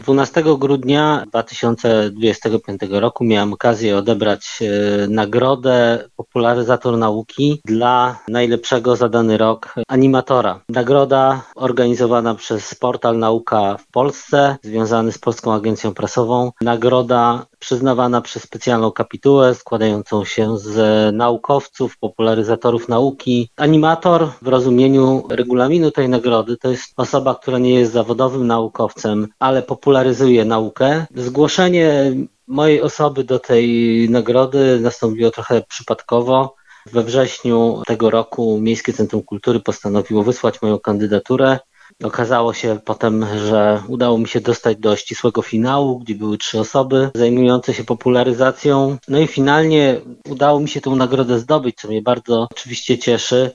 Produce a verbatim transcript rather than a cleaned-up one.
dwunastego grudnia dwa tysiące dwudziestego piątego roku miałem okazję odebrać e, nagrodę Popularyzator Nauki dla najlepszego za dany rok animatora. Nagroda organizowana przez portal Nauka w Polsce, związany z Polską Agencją Prasową. Nagroda przyznawana przez specjalną kapitułę składającą się z naukowców, popularyzatorów nauki. Animator w rozumieniu regulaminu tej nagrody to jest osoba, która nie jest zawodowym naukowcem, ale popularyzuje naukę. Zgłoszenie mojej osoby do tej nagrody nastąpiło trochę przypadkowo. We wrześniu tego roku Miejskie Centrum Kultury postanowiło wysłać moją kandydaturę. Okazało się potem, że udało mi się dostać do ścisłego finału, gdzie były trzy osoby zajmujące się popularyzacją. No i finalnie udało mi się tę nagrodę zdobyć, co mnie bardzo oczywiście cieszy.